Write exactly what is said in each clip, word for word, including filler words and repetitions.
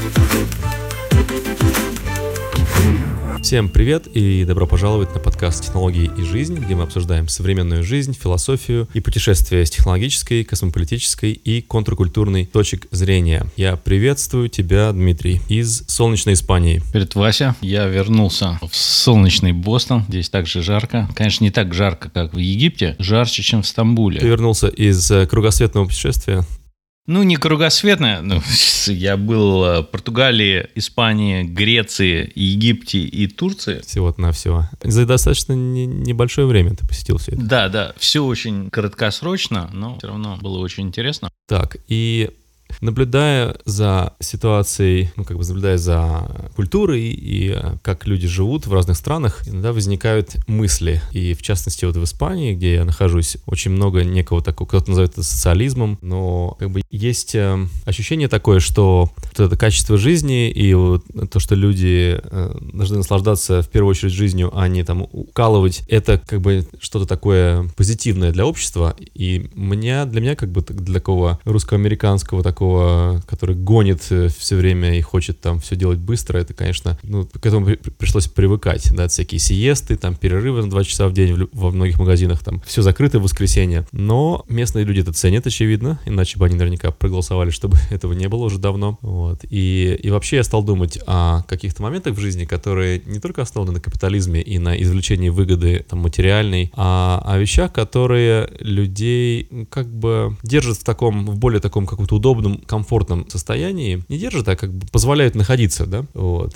Всем привет и добро пожаловать на подкаст «Технологии и жизнь», где мы обсуждаем современную жизнь, философию и путешествия с технологической, космополитической и контркультурной точек зрения. Я приветствую тебя, Дмитрий, из солнечной Испании. Привет, Вася. Я вернулся в солнечный Бостон. Здесь также жарко. Конечно, не так жарко, как в Египте. Жарче, чем в Стамбуле. Ты вернулся из кругосветного путешествия? Ну, не кругосветное. Ну, я был в Португалии, Испании, Греции, Египте и Турции. Всего-то навсего. За достаточно не, небольшое время ты посетил все это. Да, да. Все очень краткосрочно, но все равно было очень интересно. Так, и... Наблюдая за ситуацией, ну, как бы наблюдая за культурой и как люди живут в разных странах, иногда возникают мысли. И в частности, вот в Испании, где я нахожусь, очень много некого такого, кто-то называет это социализмом, но как бы есть ощущение такое, что вот это качество жизни и вот то, что люди должны наслаждаться в первую очередь жизнью, а не там укалывать, это как бы что-то такое позитивное для общества. И меня, для меня как бы для такого русско-американского такого, который гонит все время и хочет там все делать быстро, это, конечно, ну, к этому при- пришлось привыкать, да, всякие сиесты, там, перерывы на два часа в день в, во многих магазинах, там, все закрыто в воскресенье, но местные люди это ценят, очевидно, иначе бы они наверняка проголосовали, чтобы этого не было уже давно, вот, и, и вообще я стал думать о каких-то моментах в жизни, которые не только основаны на капитализме и на извлечении выгоды, там, материальной, а о вещах, которые людей, как бы, держат в таком, в более таком каком-то удобном, комфортном состоянии, не держат, а как бы позволяют находиться, да, вот,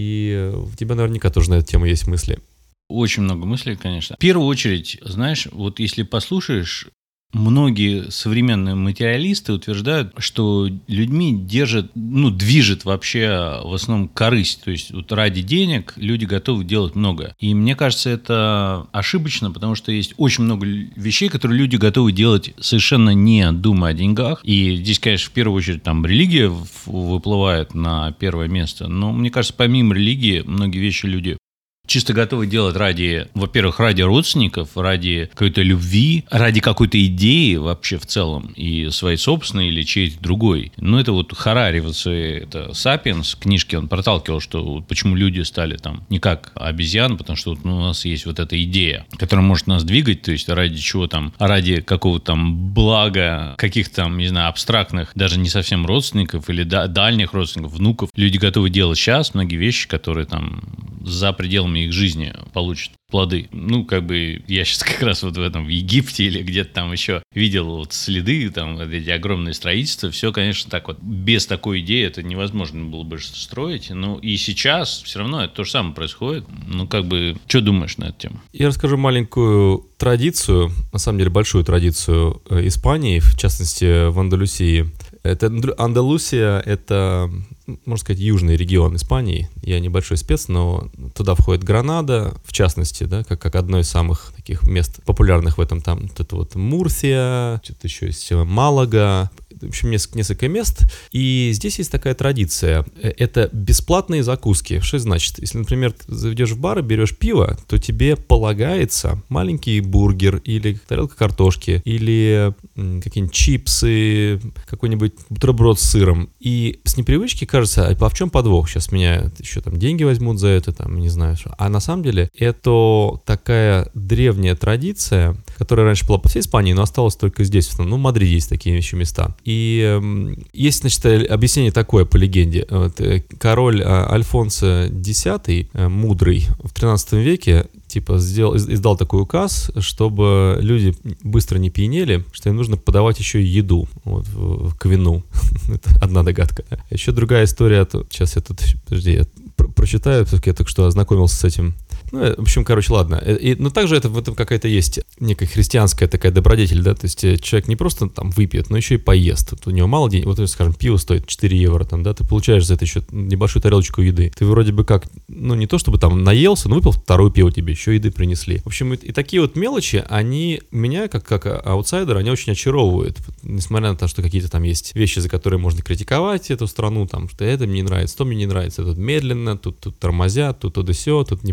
и у тебя наверняка тоже на эту тему есть мысли. Очень много мыслей, конечно. В первую очередь, знаешь, вот если послушаешь, многие современные материалисты утверждают, что людьми держит, ну, движет вообще в основном корысть. То есть вот ради денег люди готовы делать многое. И мне кажется, это ошибочно, потому что есть очень много вещей, которые люди готовы делать совершенно не думая о деньгах. И здесь, конечно, в первую очередь там религия выплывает на первое место. Но мне кажется, помимо религии, многие вещи люди чисто готовы делать ради, во-первых, ради родственников, ради какой-то любви, ради какой-то идеи вообще в целом, и своей собственной или чьей-то другой. Ну, это вот Харари, вот это «Сапиенс», книжки он проталкивал, что вот почему люди стали там не как обезьяны, потому что вот, ну, у нас есть вот эта идея, которая может нас двигать, то есть ради чего там, ради какого-то там блага, каких-то там, не знаю, абстрактных, даже не совсем родственников или да, дальних родственников, внуков. Люди готовы делать сейчас многие вещи, которые там за пределами их жизни получат плоды. Ну, как бы я сейчас как раз вот в этом, в Египте или где-то там еще видел вот следы, там, эти огромные строительства. Все, конечно, так вот, без такой идеи это невозможно было бы строить. Ну, и сейчас все равно это то же самое происходит. Ну, как бы, что думаешь на эту тему? Я расскажу маленькую традицию, на самом деле большую традицию Испании, в частности, в Андалусии. Это Андалусия, это, можно сказать, южный регион Испании. Я небольшой спец, но туда входит Гранада, в частности, да, как, как одно из самых таких мест популярных в этом. Там вот это вот Мурсия, что-то еще есть, Малага. В общем, несколько, несколько мест. И здесь есть такая традиция. Это бесплатные закуски. Что это значит? Если, например, ты заведешь в бар и берешь пиво, то тебе полагается маленький бургер или тарелка картошки, или какие-нибудь чипсы, какой-нибудь бутерброд с сыром. И с непривычки кажется, а в чем подвох? Сейчас меня еще там деньги возьмут за это, там, не знаю что. А на самом деле это такая древняя традиция, которая раньше была по всей Испании, но осталась только здесь. Ну, в Мадриде есть такие еще места. И э, есть, значит, объяснение такое по легенде. Вот, э, король э, Альфонсо X, э, мудрый, в тринадцатом веке типа сделал, издал такой указ, чтобы люди быстро не пьянели, что им нужно подавать еще и еду вот, в, к вину. Это одна догадка. Еще другая история. Сейчас я тут, подожди, я про- прочитаю, все-таки я только что ознакомился с этим. Ну, в общем, короче, ладно. И, но также это, в этом какая-то есть некая христианская такая добродетель, да, то есть человек не просто там выпьет, но еще и поест. Вот у него мало денег, вот, скажем, пиво стоит четыре евро, там, да, ты получаешь за это еще небольшую тарелочку еды. Ты вроде бы как, ну, не то чтобы там наелся, но выпил второе пиво тебе, еще еды принесли. В общем, и, и такие вот мелочи, они меня, как, как аутсайдера, они очень очаровывают, несмотря на то, что какие-то там есть вещи, за которые можно критиковать эту страну, там, что это мне не нравится, то мне не нравится, тут медленно, тут, тут тормозят, тут то да сё, тут непонятно как.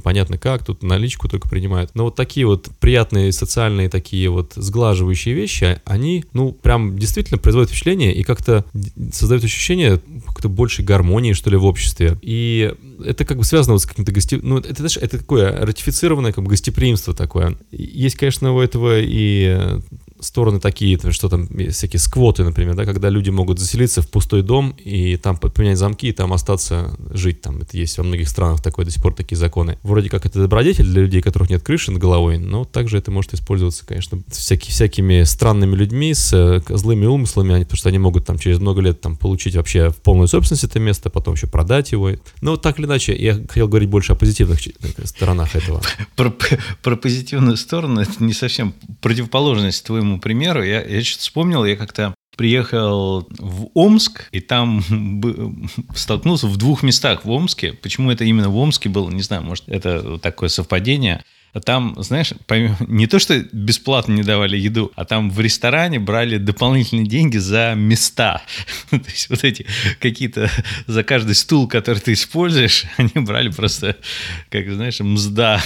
никак, тут наличку только принимают. Но вот такие вот приятные социальные такие вот сглаживающие вещи, они, ну, прям действительно производят впечатление и как-то создают ощущение как-то большей гармонии, что ли, в обществе. И это как бы связано вот с каким-то гости... Ну, это, это, это такое ратифицированное как бы гостеприимство такое. Есть, конечно, у этого и стороны такие, что там всякие сквоты, например, да, когда люди могут заселиться в пустой дом и там поменять замки и там остаться жить. Там это есть во многих странах такое, до сих пор такие законы. Вроде как это добродетель для людей, у которых нет крыши над головой, но также это может использоваться, конечно, всякие, всякими странными людьми с э, злыми умыслами, они, потому что они могут там через много лет там получить вообще в полную собственность это место, потом еще продать его. Но так или иначе, я хотел говорить больше о позитивных сторонах этого. Про, про позитивную сторону это не совсем противоположность твоему примеру. Я, я что-то вспомнил, я как-то приехал в Омск, и там столкнулся в двух местах в Омске. Почему это именно в Омске было, не знаю, может, это такое совпадение. Там, знаешь, не то, что бесплатно не давали еду, а там в ресторане брали дополнительные деньги за места. То есть вот эти какие-то за каждый стул, который ты используешь, они брали просто, как знаешь, мзда.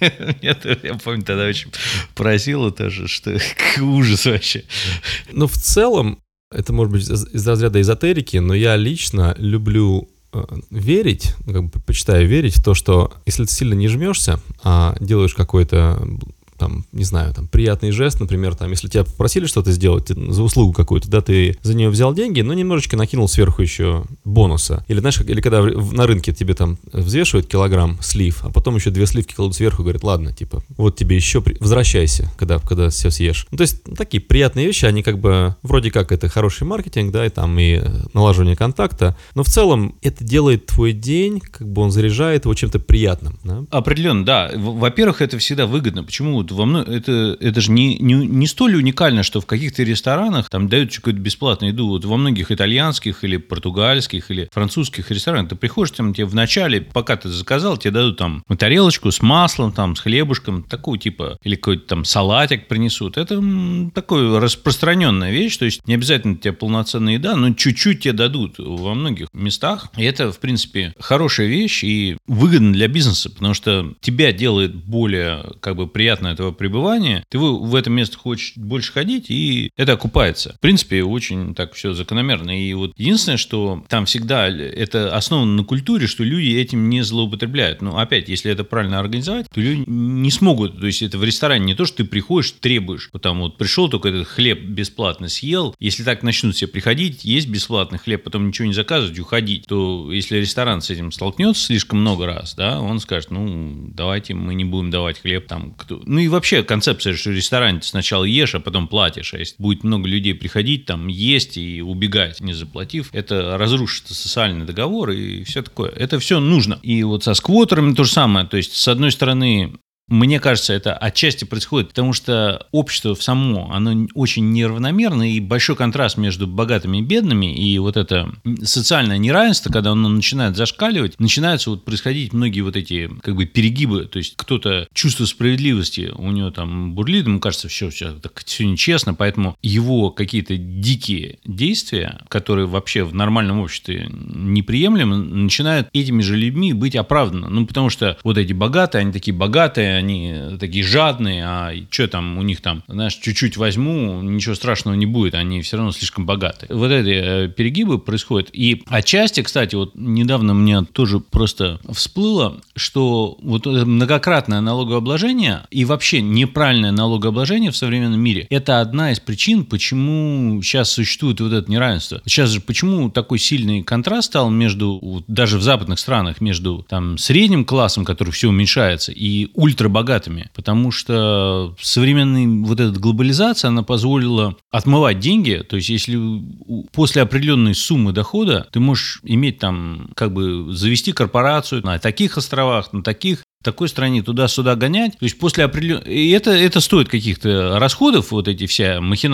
Я помню, тогда очень поразило тоже, что ужас вообще. Ну, в целом, это может быть из разряда эзотерики, но я лично люблю верить, ну, как бы предпочитаю верить в то, что если ты сильно не жмешься, а делаешь какой-то, там, не знаю, там, приятный жест, например, там, если тебя попросили что-то сделать ты, за услугу какую-то, да, ты за нее взял деньги, но немножечко накинул сверху еще бонуса. Или, знаешь, или когда в, на рынке тебе там взвешивают килограмм слив, а потом еще две сливки кладут сверху и говорят, ладно, типа, вот тебе еще, при... возвращайся, когда, когда все съешь. Ну, то есть, ну, такие приятные вещи, они как бы, вроде как это хороший маркетинг, да, и там, и налаживание контакта, но в целом это делает твой день, как бы он заряжает его чем-то приятным, да? Определенно, да. Во-первых, это всегда выгодно. Почему? Во мно... это, это же не, не, не столь уникально, что в каких-то ресторанах там дают какую-то бесплатную еду. Вот во многих итальянских или португальских или французских ресторанах ты приходишь, там тебе вначале, пока ты заказал, тебе дадут там тарелочку с маслом, там, с хлебушком, такого типа, или какой-то там салатик принесут. Это м, такая распространенная вещь, то есть не обязательно тебе полноценная еда, но чуть-чуть тебе дадут во многих местах. И это, в принципе, хорошая вещь и выгодно для бизнеса, потому что тебя делает более как бы приятно это пребывания, ты в это место хочешь больше ходить, и это окупается. В принципе, очень так все закономерно. И вот единственное, что там всегда это основано на культуре, что люди этим не злоупотребляют. Но опять, если это правильно организовать, то люди не смогут. То есть это в ресторане не то, что ты приходишь, требуешь. Вот там вот пришел, только этот хлеб бесплатно съел. Если так начнут все приходить, есть бесплатный хлеб, потом ничего не заказывать, уходить, то если ресторан с этим столкнется слишком много раз, да, он скажет, ну, давайте мы не будем давать хлеб там. Кто... Ну и вообще концепция, что в ресторане ты сначала ешь, а потом платишь. А если будет много людей приходить, там, есть и убегать, не заплатив, это разрушит социальный договор и все такое. Это все нужно. И вот со сквотерами то же самое. То есть, с одной стороны, мне кажется, это отчасти происходит, потому что общество в само, оно очень неравномерно, и большой контраст между богатыми и бедными, и вот это социальное неравенство, когда оно начинает зашкаливать, начинаются вот происходить многие вот эти как бы перегибы, то есть кто-то чувство справедливости у него там бурлит, ему кажется, все, все, так, все нечестно, поэтому его какие-то дикие действия, которые вообще в нормальном обществе неприемлемы, начинают этими же людьми быть оправданы, ну потому что вот эти богатые, они такие богатые, они такие жадные, а что там у них там, знаешь, чуть-чуть возьму, ничего страшного не будет, они все равно слишком богаты. Вот эти перегибы происходят. И отчасти, кстати, вот недавно мне тоже просто всплыло, что вот многократное налогообложение и вообще неправильное налогообложение в современном мире – это одна из причин, почему сейчас существует вот это неравенство. Сейчас же почему такой сильный контраст стал между, вот, даже в западных странах, между там средним классом, который все уменьшается, и ультра богатыми, потому что современная вот эта глобализация, она позволила отмывать деньги, то есть если после определенной суммы дохода ты можешь иметь там, как бы завести корпорацию на таких островах, на таких, в такой стране туда-сюда гонять, то есть после определенного... И это, это стоит каких-то расходов, вот эти вся махинация.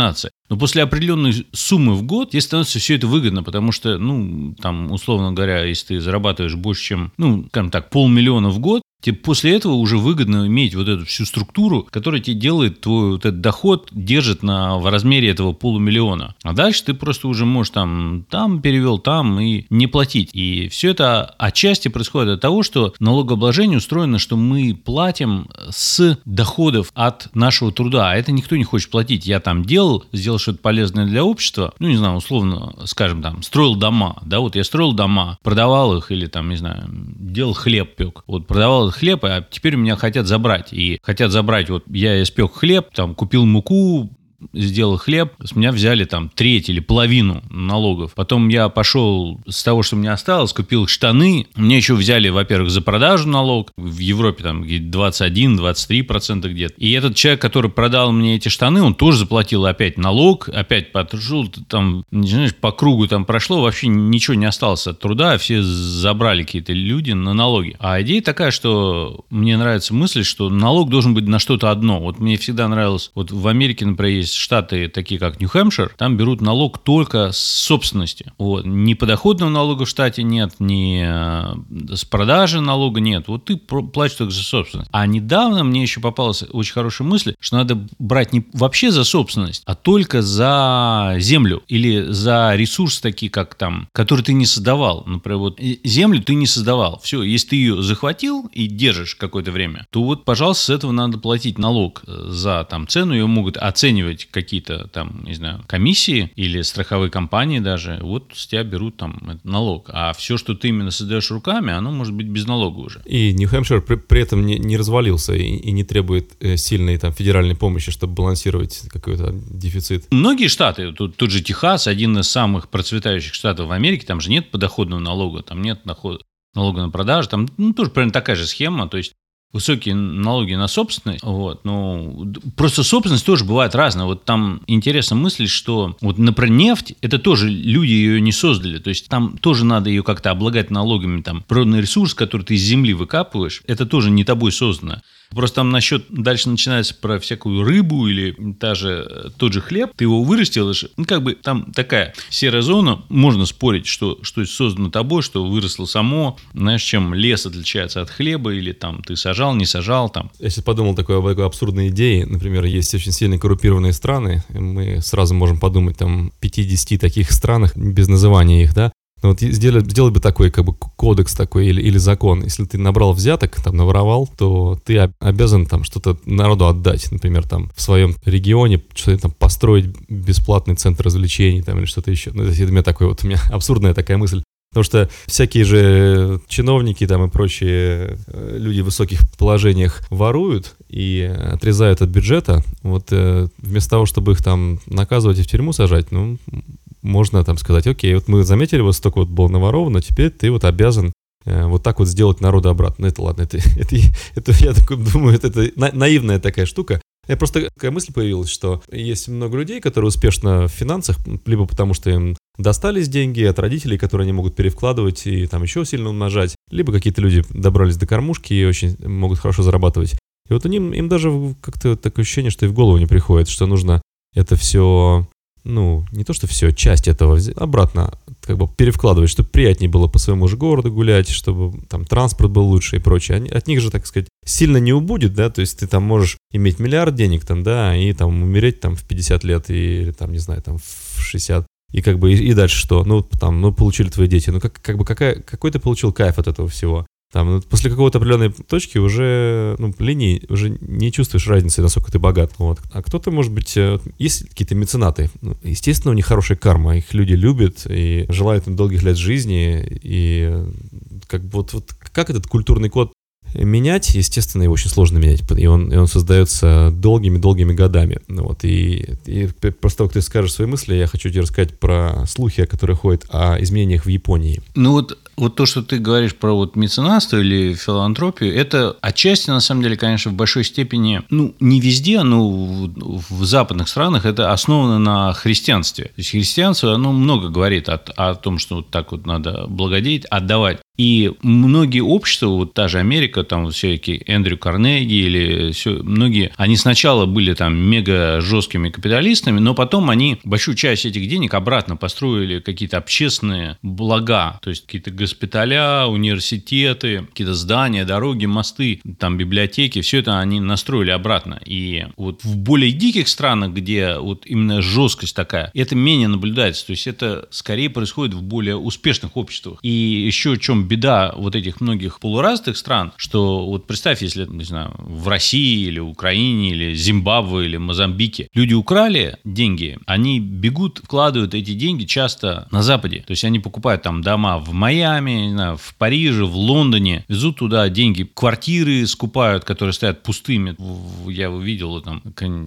Но после определенной суммы в год тебе становится все это выгодно, потому что, ну, там, условно говоря, если ты зарабатываешь больше, чем, ну, скажем так, полмиллиона в год, тебе после этого уже выгодно иметь вот эту всю структуру, которая тебе делает твой вот этот доход, держит на, в размере этого полумиллиона. А дальше ты просто уже можешь там, там перевел, там и не платить. И все это отчасти происходит от того, что налогообложение устроено, что мы платим с доходов от нашего труда, а это никто не хочет платить. Я там делал, сделал что-то полезное для общества, ну, не знаю, условно, скажем, там, строил дома, да, вот я строил дома, продавал их или там, не знаю, делал хлеб, пек, вот продавал хлеб, а теперь у меня хотят забрать. И хотят забрать, вот я испек хлеб, там, купил муку, сделал хлеб, с меня взяли там треть или половину налогов. Потом я пошел с того, что у меня осталось, купил штаны. Мне еще взяли, во-первых, за продажу налог. В Европе там двадцать один - двадцать три процента где-то. И этот человек, который продал мне эти штаны, он тоже заплатил опять налог, опять пошел, там, не знаешь, по кругу там прошло, вообще ничего не осталось от труда, все забрали какие-то люди на налоги. А идея такая, что мне нравится мысль, что налог должен быть на что-то одно. Вот мне всегда нравилось, вот в Америке, например, есть штаты, такие как Нью-Хэмпшир, там берут налог только с собственности. Вот. Ни подоходного налога в штате нет, ни с продажи налога нет. Вот ты платишь только за собственность. А недавно мне еще попалась очень хорошая мысль, что надо брать не вообще за собственность, а только за землю или за ресурсы такие, как там, которые ты не создавал. Например, вот землю ты не создавал. Все, если ты ее захватил и держишь какое-то время, то вот, пожалуйста, с этого надо платить налог за там цену, ее могут оценивать какие-то там, не знаю, комиссии или страховые компании даже, вот с тебя берут там налог. А все, что ты именно создаешь руками, оно может быть без налога уже. И Нью-Хэмпшир при, при этом не, не развалился и, и не требует э, сильной там федеральной помощи, чтобы балансировать какой-то дефицит. Многие штаты, тут, тут же Техас, один из самых процветающих штатов в Америке, там же нет подоходного налога, там нет налога на продажу, там ну, тоже примерно такая же схема, то есть высокие налоги на собственность, вот, ну, просто собственность тоже бывает разная. Вот там интересная мысль, что вот, например, нефть, это тоже люди ее не создали, то есть там тоже надо ее как-то облагать налогами, там, природный ресурс, который ты из земли выкапываешь, это тоже не тобой создано. Просто там насчет, дальше начинается про всякую рыбу или та же, тот же хлеб, ты его вырастил, ну, как бы там такая серая зона, можно спорить, что, что создано тобой, что выросло само, знаешь, чем лес отличается от хлеба, или там ты сажал, не сажал там. Я сейчас подумал такой, об такой абсурдной идее, например, есть очень сильно коррумпированные страны, мы сразу можем подумать там пятьдесят таких странах, без называния их, да, но вот сделать, сделать бы такой как бы кодекс такой или, или закон. Если ты набрал взяток, там наворовал, то ты обязан там что-то народу отдать. Например, там в своем регионе что-то там построить бесплатный центр развлечений там, или что-то еще. Ну, это у меня такой вот, у меня абсурдная такая мысль. Потому что всякие же чиновники там и прочие люди в высоких положениях воруют и отрезают от бюджета. Вот э, вместо того, чтобы их там наказывать и в тюрьму сажать, ну, можно там сказать, окей, вот мы заметили, вот столько вот было наворовано, теперь ты вот обязан э, вот так вот сделать народу обратно. Ну, это ладно, это, это, это я такой думаю, это, это на, наивная такая штука. Я просто такая мысль появилась, что есть много людей, которые успешно в финансах, либо потому что им достались деньги от родителей, которые они могут перевкладывать и там еще сильно умножать, либо какие-то люди добрались до кормушки и очень могут хорошо зарабатывать. И вот они, им даже как-то такое ощущение, что и в голову не приходит, что нужно это все, ну, не то что все, часть этого обратно как бы перевкладывать, чтобы приятнее было по своему же городу гулять, чтобы там транспорт был лучше и прочее. Они, от них же, так сказать, сильно не убудет, да, то есть ты там можешь иметь миллиард денег там, да, и там умереть там в пятьдесят лет или там, не знаю, там в шестьдесят. И как бы, и, и дальше что? Ну, там, ну, получили твои дети. Ну, как, как бы, какая, какой ты получил кайф от этого всего? Там, ну, после какого-то определенной точки уже, ну, линии, уже не чувствуешь разницы, насколько ты богат. Вот. А кто-то, может быть, есть какие-то меценаты. Ну, естественно, у них хорошая карма. Их люди любят и желают им долгих лет жизни. И как бы вот, вот как этот культурный код менять, естественно, его очень сложно менять, и он, и он создается долгими-долгими годами. Вот, и, и после того, как ты скажешь свои мысли, я хочу тебе рассказать про слухи, которые ходят о изменениях в Японии. Ну вот, вот то, что ты говоришь про вот меценатство или филантропию, это отчасти, на самом деле, конечно, в большой степени, ну, не везде, но в, в западных странах это основано на христианстве. То есть христианство, оно много говорит о, о том, что вот так вот надо благодеть, отдавать И многие общества, вот та же Америка, там вот всякие Эндрю Карнеги или все, многие, они сначала были там мега жесткими капиталистами, но потом они большую часть этих денег обратно построили какие-то общественные блага, то есть какие-то госпиталя, университеты, какие-то здания, дороги, мосты, там библиотеки, все это они настроили обратно. И вот в более диких странах, где вот именно жесткость такая, это менее наблюдается, то есть это скорее происходит в более успешных обществах. И еще в чем беда вот этих многих полуразвитых стран, что вот представь, если, не знаю, в России или Украине или Зимбабве или Мозамбике люди украли деньги, они бегут, вкладывают эти деньги часто на Западе. То есть они покупают там дома в Майами, не знаю, в Париже, в Лондоне, везут туда деньги, квартиры скупают, которые стоят пустыми. Я увидел там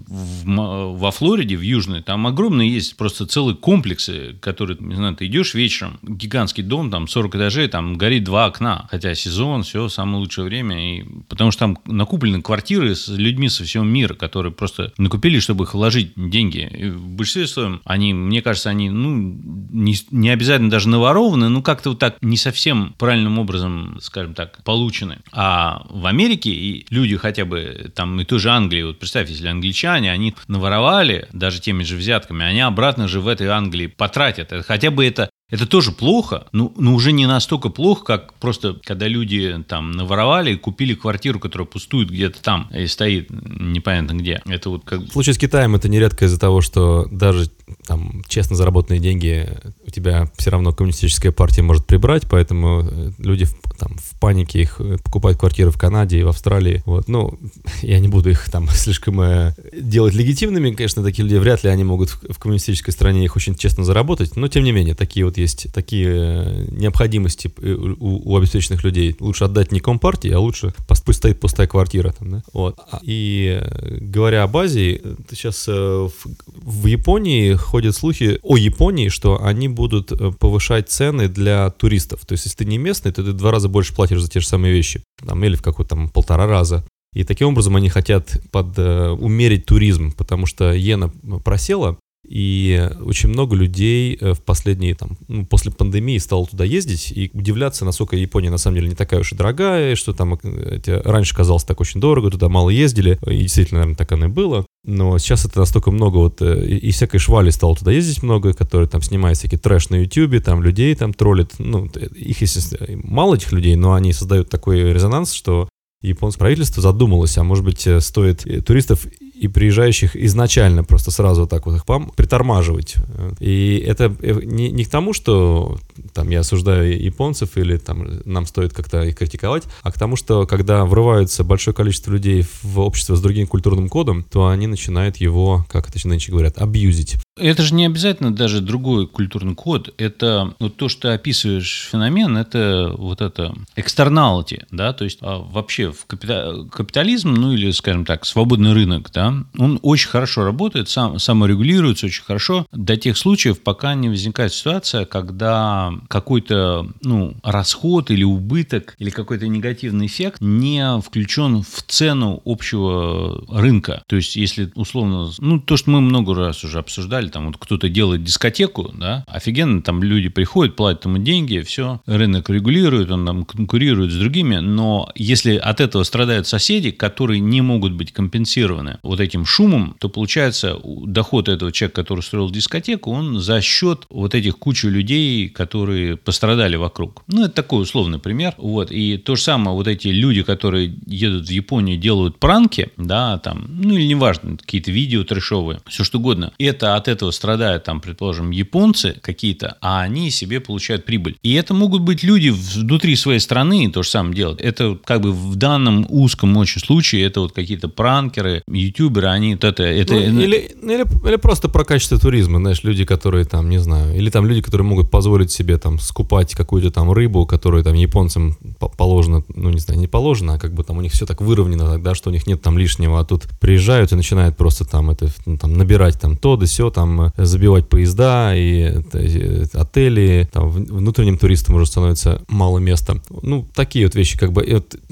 во Флориде, в Южной, там огромные есть просто целые комплексы, которые, не знаю, ты идешь вечером, гигантский дом, там сорок этажей, там горит два окна, хотя сезон, все, самое лучшее время, и... потому что там накуплены квартиры с людьми со всего мира, которые просто накупили, чтобы их вложить деньги. И в большинстве своем они, мне кажется, они, ну, не, не обязательно даже наворованы, но как-то вот так не совсем правильным образом, скажем так, получены. А в Америке и люди хотя бы там и той же Англии, вот представь, если англичане, они наворовали даже теми же взятками, они обратно же в этой Англии потратят. Хотя бы это Это тоже плохо, но, но уже не настолько плохо, как просто когда люди там наворовали и купили квартиру, которая пустует где-то там и стоит непонятно где. Это вот как... В случае с Китаем это нередко из-за того, что даже там честно заработанные деньги у тебя все равно коммунистическая партия может прибрать, поэтому люди в, там, в панике их покупают квартиры в Канаде и в Австралии. Вот. Ну, я не буду их там слишком э, делать легитимными, конечно, такие люди вряд ли они могут в, в коммунистической стране их очень честно заработать, но тем не менее, такие вот есть такие необходимости у, у обеспеченных людей. Лучше отдать не компартии, а лучше пусть стоит пустая квартира там, да? Вот. И говоря об Азии, сейчас в, в Японии ходят слухи о Японии, что они будут повышать цены для туристов. То есть, если ты не местный, то ты в два раза больше платишь за те же самые вещи. Там, или в какой-то там полтора раза. И таким образом они хотят под, uh, умерить туризм, потому что иена просела, и очень много людей в последние, там, ну, после пандемии стало туда ездить и удивляться, насколько Япония на самом деле не такая уж и дорогая, что там эти, раньше казалось так очень дорого, туда мало ездили, и действительно, наверное, так оно и было. Но сейчас это настолько много, вот, и, и всякой швали стало туда ездить много, которые там снимают всякий трэш на ютубе, там людей там троллят, ну, их, естественно, мало этих людей, но они создают такой резонанс, что японское правительство задумалось, а может быть стоит туристов и приезжающих изначально просто сразу так вот их притормаживать. И это не, не к тому, что там я осуждаю японцев или там нам стоит как-то их критиковать, а к тому, что когда врывается большое количество людей в общество с другим культурным кодом, то они начинают его, как это нынче говорят, абьюзить. Это же не обязательно даже другой культурный код. Это вот то, что ты описываешь феномен, это вот это externality, да, то есть а вообще в капита... капитализм, ну или, скажем так, свободный рынок, да, он очень хорошо работает, сам, саморегулируется очень хорошо до тех случаев, пока не возникает ситуация, когда какой-то, ну, расход или убыток или какой-то негативный эффект не включен в цену общего рынка. То есть, если условно, ну, то, что мы много раз уже обсуждали, там вот кто-то делает дискотеку, да, офигенно, там люди приходят, платят ему деньги, все, рынок регулирует, он там конкурирует с другими, но если от этого страдают соседи, которые не могут быть компенсированы вот этим шумом, то получается доход этого человека, который строил дискотеку, он за счет вот этих кучи людей, которые пострадали вокруг. Ну, это такой условный пример. Вот. И то же самое, вот эти люди, которые едут в Японию, делают пранки, да, там, ну, или неважно, какие-то видео трэшовые, все что угодно. Это от этого страдают, там, предположим, японцы какие-то, а они себе получают прибыль. И это могут быть люди внутри своей страны, то же самое делают. Это как бы в данном узком очень случае, это вот какие-то пранкеры, ютуберы, они вот это... это... Ну, или, или, или просто про качество туризма, знаешь, люди, которые там, не знаю, или там люди, которые могут позволить себе там скупать какую-то там рыбу, которую там японцам положено, ну, не знаю, не положено, а как бы там у них все так выровнено тогда, что у них нет там лишнего, а тут приезжают и начинают просто там это, ну, там набирать там то да сё, там забивать поезда и это, отели, там внутренним туристам уже становится мало места. Ну, такие вот вещи, как бы, это, ну,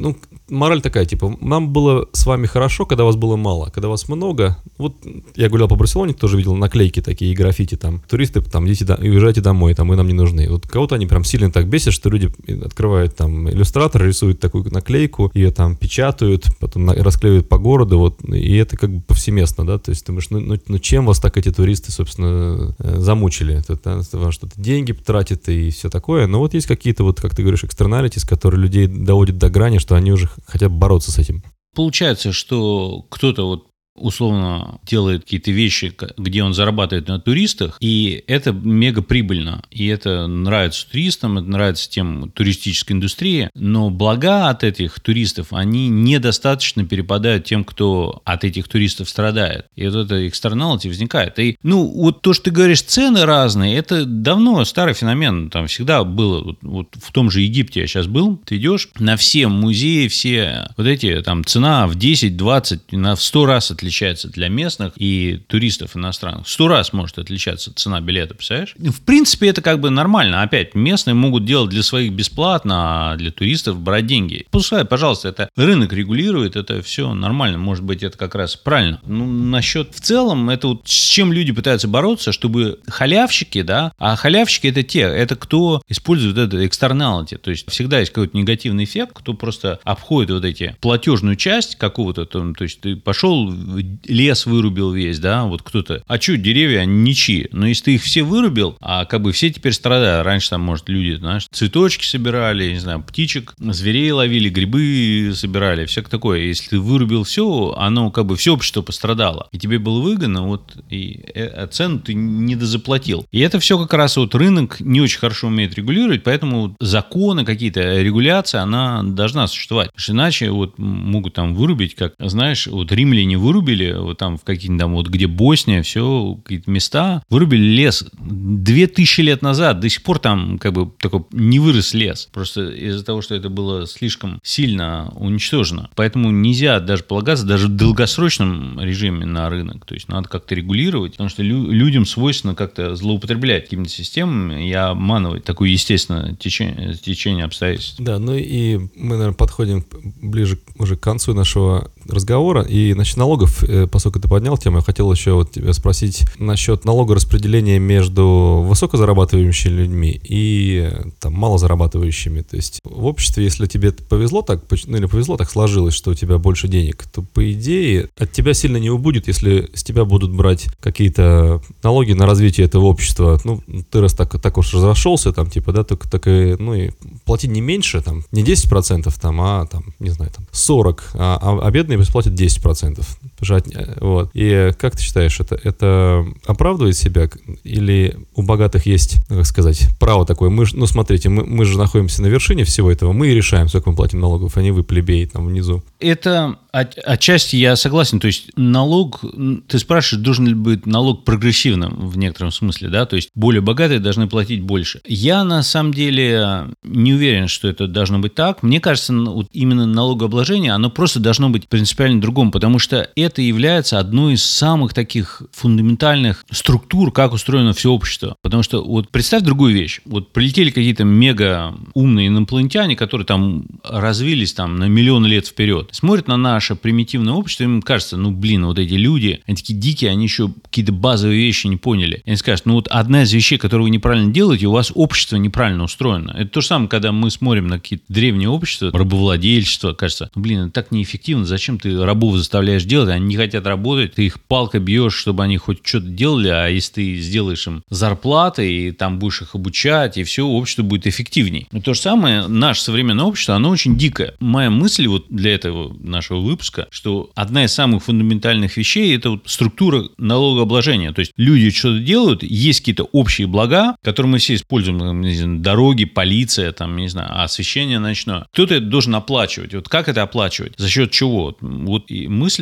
мораль такая, типа, нам было с вами хорошо, когда вас было мало, когда вас много. Вот я гулял по Барселоне, тоже видел наклейки такие, граффити там. Туристы, там, идите до... уезжайте домой, там, вы нам не нужны. Вот кого-то они прям сильно так бесят, что люди открывают там иллюстратор, рисуют такую наклейку, ее там печатают, потом расклеивают по городу, вот, и это как бы повсеместно, да, то есть ты думаешь, ну, ну, ну чем вас так эти туристы, собственно, замучили? Это, это вам что-то деньги тратит и все такое, но вот есть какие-то, вот, как ты говоришь, экстерналитис, которые людей доводят до грани, что они уже хотят бороться с этим. Получается, что кто-то вот условно делает какие-то вещи, где он зарабатывает на туристах, и это мега прибыльно, и это нравится туристам, это нравится тем туристической индустрии, но блага от этих туристов, они недостаточно перепадают тем, кто от этих туристов страдает. И вот это экстерналити возникает. И, ну, вот то, что ты говоришь, цены разные, это давно старый феномен, там всегда было, вот, вот в том же Египте я сейчас был, ты идешь, на все музеи, все вот эти, там, цена в десять-двадцать, на в сто раз отличается. Отличается для местных и туристов иностранных. Сто раз может отличаться цена билета, представляешь? В принципе, это как бы нормально. Опять, местные могут делать для своих бесплатно, а для туристов брать деньги. Пускай, пожалуйста, это рынок регулирует, это все нормально. Может быть, это как раз правильно. Ну, насчет в целом, это вот с чем люди пытаются бороться, чтобы халявщики, да, а халявщики это те, это кто использует это externality. То есть всегда есть какой-то негативный эффект, кто просто обходит вот эти платежную часть какого-то, то, то есть ты пошел лес вырубил весь, да, вот кто-то, а что, деревья, они ничьи, но если ты их все вырубил, а как бы все теперь страдают, раньше там, может, люди, знаешь, цветочки собирали, не знаю, птичек, зверей ловили, грибы собирали, всякое такое, если ты вырубил все, оно как бы все общество пострадало, и тебе было выгодно, вот, и цену ты недозаплатил, и это все как раз вот рынок не очень хорошо умеет регулировать, поэтому законы какие-то, регуляция, она должна существовать, потому что иначе вот могут там вырубить, как, знаешь, вот римляне вырубили, вот там в какие-то там, вот где Босния, все, какие-то места, вырубили лес две тысячи лет назад, до сих пор там как бы такой не вырос лес, просто из-за того, что это было слишком сильно уничтожено. Поэтому нельзя даже полагаться даже в долгосрочном режиме на рынок, то есть надо как-то регулировать, потому что лю- людям свойственно как-то злоупотреблять какими-то системами и обманывать такое естественное течение, течение обстоятельств. Да, ну и мы, наверное, подходим ближе уже к концу нашего разговора, и насчет налогов, поскольку ты поднял тему, я хотел еще вот тебя спросить насчет налогораспределения между высокозарабатывающими людьми и там малозарабатывающими. То есть в обществе, если тебе повезло так, ну или повезло, так сложилось, что у тебя больше денег, то по идее от тебя сильно не убудет, если с тебя будут брать какие-то налоги на развитие этого общества. Ну, ты раз так, так уж разошелся, там, типа, да, только так и, ну и плати не меньше, там, не десять процентов, там, а, там, не знаю, там, сорок процентов, а, а, а бедные платят десять процентов. Вот. И как ты считаешь, это, это оправдывает себя? Или у богатых есть, как сказать, право такое? Мы, ну, смотрите, мы, мы же находимся на вершине всего этого, мы и решаем, сколько мы платим налогов, а не вы, плебеи, там внизу. Это от, отчасти я согласен. То есть налог, ты спрашиваешь, должен ли быть налог прогрессивным в некотором смысле, да? То есть более богатые должны платить больше. Я на самом деле не уверен, что это должно быть так. Мне кажется, вот именно налогообложение, оно просто должно быть принципиально другом, потому что это является одной из самых таких фундаментальных структур, как устроено все общество. Потому что вот представь другую вещь. Вот прилетели какие-то мега умные инопланетяне, которые там развились там на миллионы лет вперед. Смотрят на наше примитивное общество, им кажется, ну блин, вот эти люди, они такие дикие, они еще какие-то базовые вещи не поняли. Они скажут, ну вот одна из вещей, которую вы неправильно делаете, у вас общество неправильно устроено. Это то же самое, когда мы смотрим на какие-то древние общества, рабовладельчество, кажется, ну блин, это так неэффективно, зачем ты рабов заставляешь делать, они не хотят работать, ты их палкой бьешь, чтобы они хоть что-то делали, а если ты сделаешь им зарплаты, и там будешь их обучать, и все, общество будет эффективней. Но то же самое, наше современное общество, оно очень дикое. Моя мысль вот для этого нашего выпуска, что одна из самых фундаментальных вещей – это вот структура налогообложения. То есть люди что-то делают, есть какие-то общие блага, которые мы все используем, там, не знаю, дороги, полиция, там, не знаю, освещение ночное. Кто-то это должен оплачивать. Вот как это оплачивать? За счет чего? Вот и мысль такая, что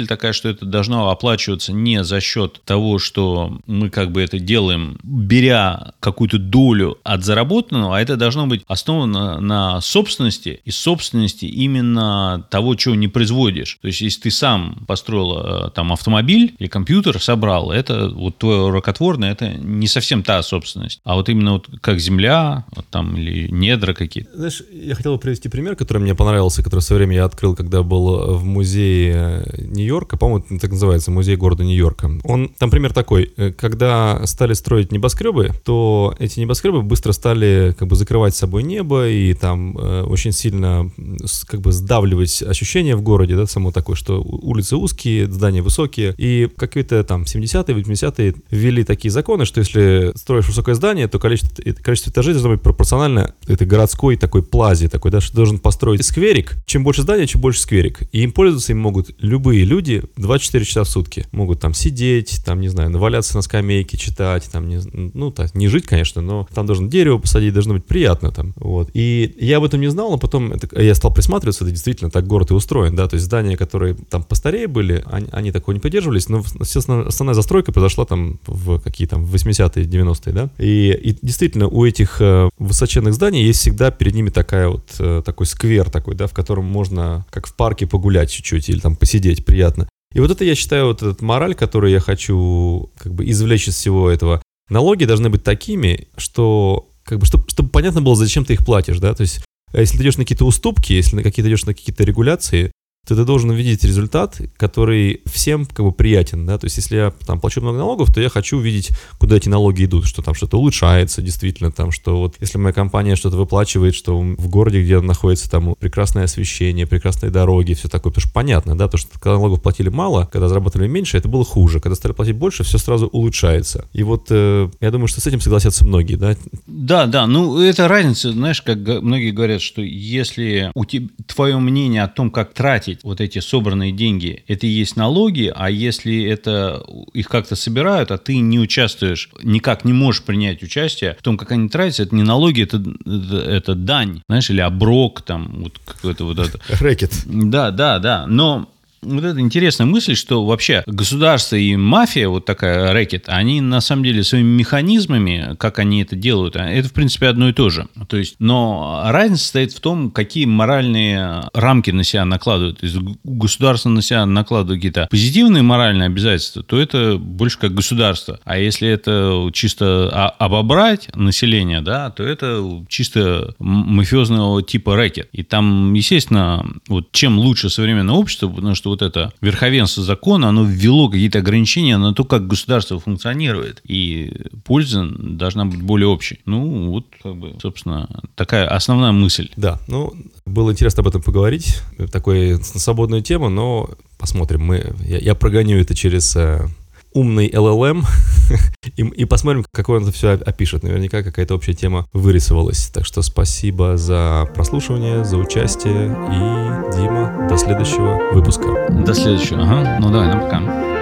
что это должно оплачиваться не за счет того, что мы как бы это делаем, беря какую-то долю от заработанного, а это должно быть основано на собственности, и собственности именно того, чего не производишь. То есть, если ты сам построил там автомобиль или компьютер, собрал, это вот твое рукотворное, это не совсем та собственность, а вот именно вот как земля вот там или недра какие-то. Знаешь, я хотел бы привести пример, который мне понравился, который в свое время я открыл, когда был в музее Нью-Йорка, по-моему, так называется, музей города Нью-Йорка. Он, там пример такой, когда стали строить небоскребы, то эти небоскребы быстро стали как бы закрывать собой небо и там э, очень сильно как бы сдавливать ощущение в городе, да, само такое, что улицы узкие, здания высокие, и какие-то там семидесятые, восьмидесятые ввели такие законы, что если строишь высокое здание, то количество, количество этажей должно быть пропорционально этой городской такой плазе, такой, да, что ты должен построить скверик, чем больше здания, чем больше скверик, и им пользоваться им могут любые люди двадцать четыре часа в сутки, могут там сидеть, там, не знаю, наваляться на скамейке, читать, там, не, ну, так, не жить, конечно, но там должен дерево посадить, должно быть приятно там, вот, и я об этом не знал, но потом это, я стал присматриваться, это действительно так город и устроен, да, то есть здания, которые там постарее были, они, они такого не поддерживались, но, естественно, основная застройка произошла там в какие там восьмидесятые, девяностые, да, и, и действительно у этих э, высоченных зданий есть всегда перед ними такая вот, э, такой сквер такой, да, в котором можно как в парке погулять чуть-чуть или там посидеть приятно. И вот это, я считаю, вот этот мораль, которую я хочу как бы извлечь из всего этого. Налоги должны быть такими, что как бы, чтобы, чтобы понятно было, зачем ты их платишь, да, то есть если ты идешь на какие-то уступки, если на какие-то идешь на какие-то регуляции, то ты должен увидеть результат, который всем как бы приятен, да, то есть если я там плачу много налогов, то я хочу увидеть, куда эти налоги идут, что там что-то улучшается действительно, там, что вот если моя компания что-то выплачивает, что в городе, где находится там прекрасное освещение, прекрасные дороги, все такое, потому что понятно, да, то что когда налогов платили мало, когда зарабатывали меньше, это было хуже, когда стали платить больше, все сразу улучшается, и вот э, я думаю, что с этим согласятся многие, да. Да, да, ну это разница, знаешь, как многие говорят, что если у тебя твое мнение о том, как тратить вот эти собранные деньги, это и есть налоги, а если это их как-то собирают, а ты не участвуешь, никак не можешь принять участие в том, как они тратятся, это не налоги, это, это, это дань, знаешь, или оброк, там, вот какой-то вот это. Рэкет. Да, да, да, но вот это интересная мысль, что вообще государство и мафия, вот такая рэкет, они на самом деле своими механизмами, как они это делают, это в принципе одно и то же. То есть, но разница состоит в том, какие моральные рамки на себя накладывают. То есть государство на себя накладывает какие-то позитивные моральные обязательства, то это больше как государство. А если это чисто обобрать население, да, то это чисто мафиозного типа рэкет. И там, естественно, вот чем лучше современное общество, потому что вот это верховенство закона, оно ввело какие-то ограничения на то, как государство функционирует, и польза должна быть более общей. Ну, вот, как бы, собственно, такая основная мысль. Да, ну, было интересно об этом поговорить, такая свободная тема, но посмотрим, мы, я, я прогоню это через э, умный эл эл эм и, и посмотрим, какое он это все опишет. Наверняка какая-то общая тема вырисовалась. Так что спасибо за прослушивание, за участие. И, Дима, до следующего выпуска. До следующего. Ага. Ну давай, ну пока.